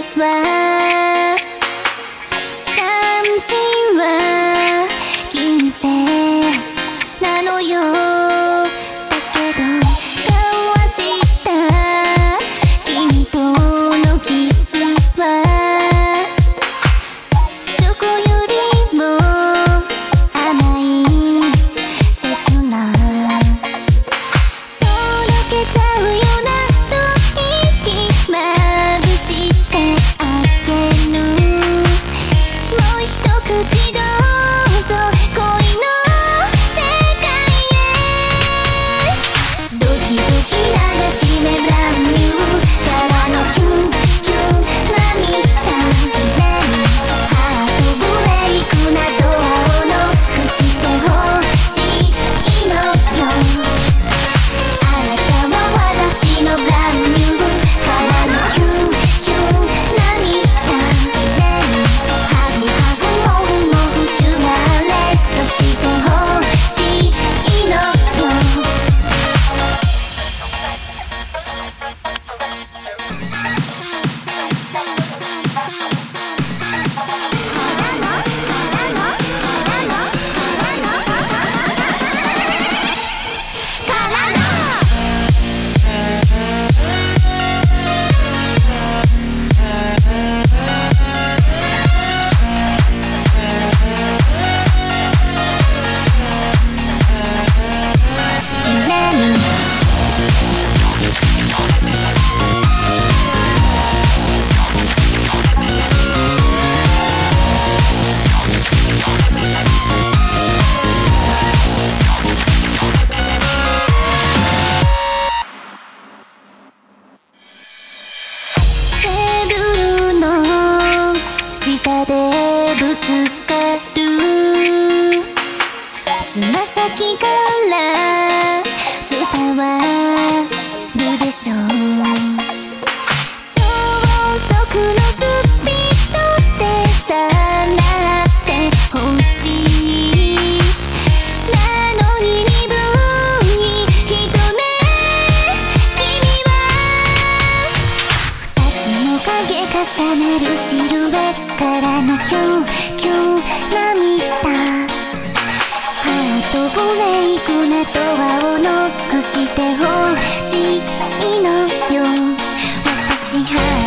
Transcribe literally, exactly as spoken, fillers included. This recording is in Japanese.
は関心は金星なのよ。だけど交わした君とのキスはチョコよりも甘い切なとろけちゃうような吐息まぶしてあげる。もう一口どうぞ恋の世界へ。ドキドキ流し目ブランニューからのキュンキュン涙ひねりハートブレイクなドアをノックしてほしいのよ。あなたは私のブランニューからのキュンキュン涙ひねりハグハグモフモフシュガーレスとしてほしいのよ。テーブルの下でぶつかるつま先から伝わるでしょう。超速のスピードでさらってほしい。なのに鈍い瞳君は二つの影重ねるシルエットからのキュンキュン涙ハートブレイクなドアをノックしてほしいのよ。私は